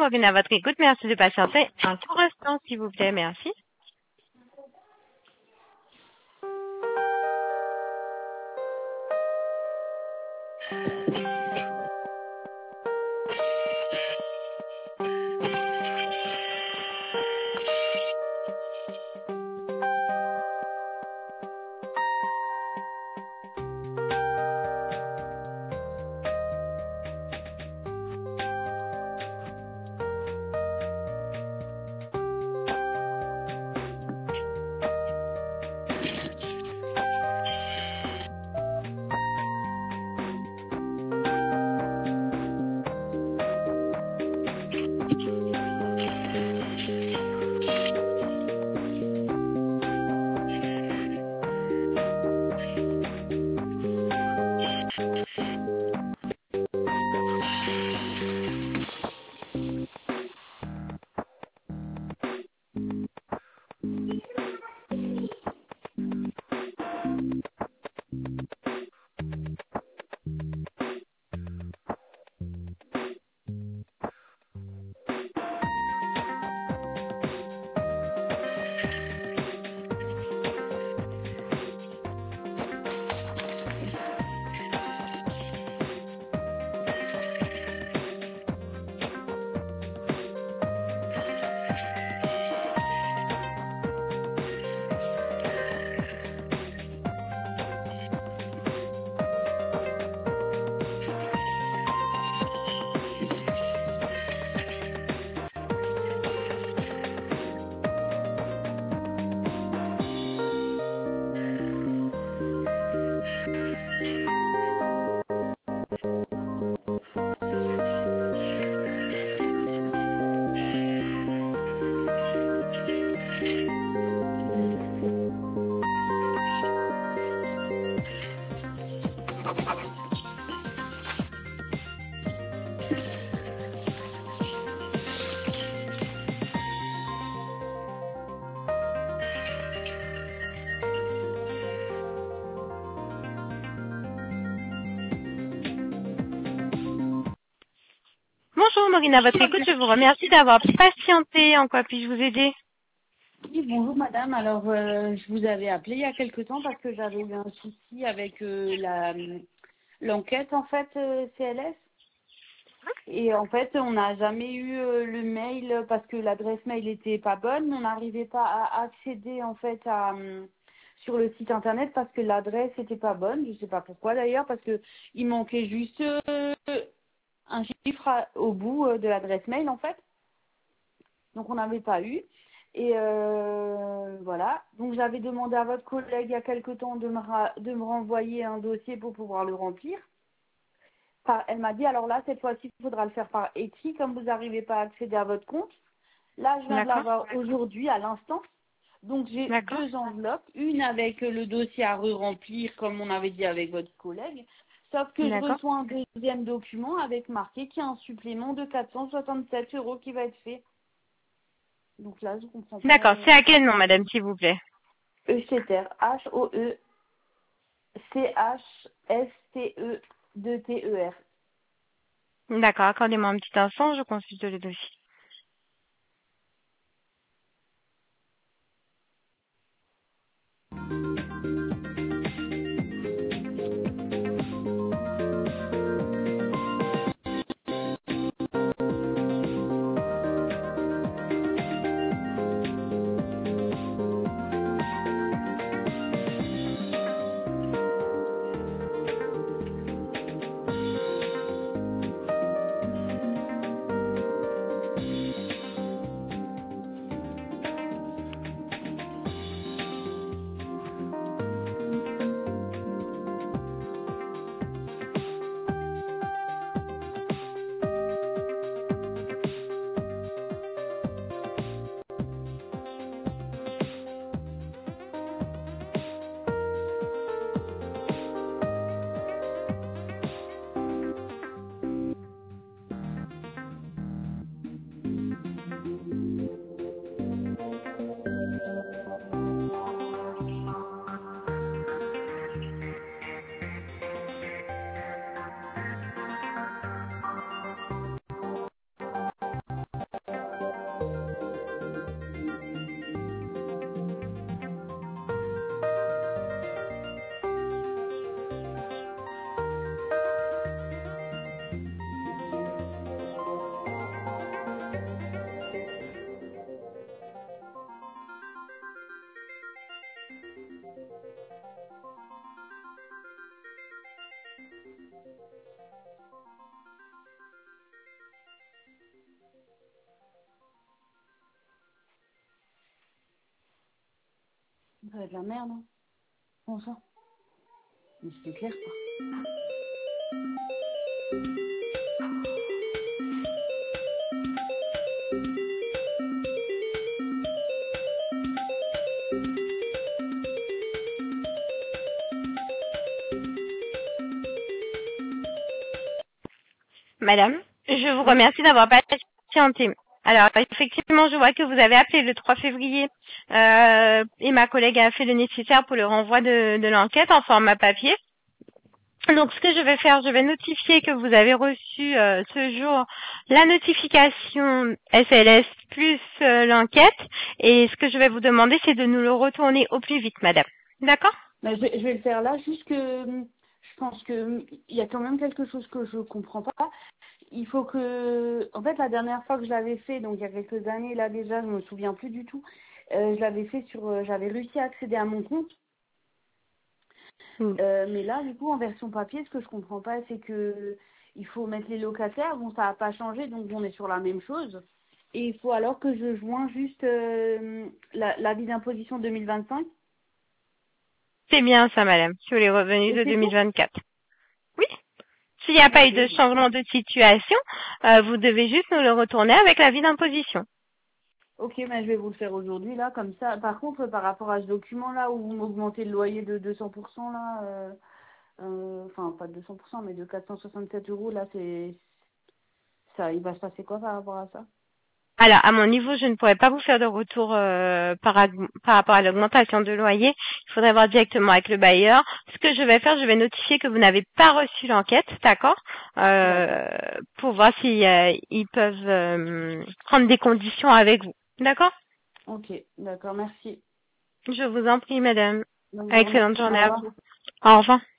Morgane à votre écoute. Merci de patienter un court instant, s'il vous plaît. Merci. Bonjour Morgane à votre écoute. Je vous remercie d'avoir patienté. En quoi puis-je vous aider? Oui, bonjour madame. Alors, je vous avais appelé il y a quelque temps parce que j'avais eu un souci avec l'enquête en fait CLS. Et en fait, on n'a jamais eu le mail parce que l'adresse mail n'était pas bonne. On n'arrivait pas à accéder en fait sur le site internet parce que l'adresse n'était pas bonne. Je ne sais pas pourquoi d'ailleurs, parce que il manquait juste un chiffre au bout de l'adresse mail en fait. Donc on n'avait pas eu. Et voilà. Donc j'avais demandé à votre collègue il y a quelque temps de me renvoyer un dossier pour pouvoir le remplir. Elle m'a dit alors là cette fois-ci il faudra le faire par écrit comme vous n'arrivez pas à accéder à votre compte. Là je viens de D'accord. l'avoir aujourd'hui à l'instant. Donc j'ai D'accord. 2 enveloppes, une avec le dossier à re-remplir comme on avait dit avec votre collègue. Sauf que je D'accord. reçois un deuxième document avec marqué qu'il y a un supplément de 467 € qui va être fait. Donc là, je comprends pas. D'accord. C'est à quel nom, madame, s'il vous plaît? Echeter, Hoechste2TER. D'accord. Accordez-moi un petit instant. Je consulte le dossier. Ça va être la merde, hein. Bon ça. Mais c'est clair, ça. Madame, je vous Oui. remercie d'avoir patienté. Alors, effectivement, je vois que vous avez appelé le 3 février et ma collègue a fait le nécessaire pour le renvoi de l'enquête en format papier. Donc, ce que je vais faire, je vais notifier que vous avez reçu ce jour la notification SLS plus l'enquête. Et ce que je vais vous demander, c'est de nous le retourner au plus vite, madame. D'accord? Mais je vais le faire là, juste que je pense que il y a quand même quelque chose que je comprends pas. Il faut que, en fait, la dernière fois que je l'avais fait, donc il y a quelques années là déjà, je me souviens plus du tout. Je l'avais fait sur, j'avais réussi à accéder à mon compte. Mm. Mais là, du coup, en version papier, ce que je comprends pas, c'est que il faut mettre les locataires. Bon, ça n'a pas changé, donc on est sur la même chose. Et il faut alors que je joins juste l'avis d'imposition 2025. C'est bien ça, madame, sur les revenus Et de c'est tout? 2024. Oui. S'il n'y a pas Ok. eu de changement de situation, vous devez juste nous le retourner avec l'avis d'imposition. Ok, mais je vais vous le faire aujourd'hui, là, comme ça. Par contre, par rapport à ce document-là, où vous m'augmentez le loyer de 200%, là, enfin, pas de 200%, mais de 467 euros, là, ça, il va se passer quoi par rapport à ça? Alors, à mon niveau, je ne pourrais pas vous faire de retour par rapport à l'augmentation de loyer. Il faudrait voir directement avec le bailleur. Ce que je vais faire, je vais notifier que vous n'avez pas reçu l'enquête, d'accord, D'accord. pour voir si ils peuvent prendre des conditions avec vous. D'accord? Ok, d'accord, merci. Je vous en prie, madame. Bonne journée. Excellente Au journée à revoir. vous. Au revoir.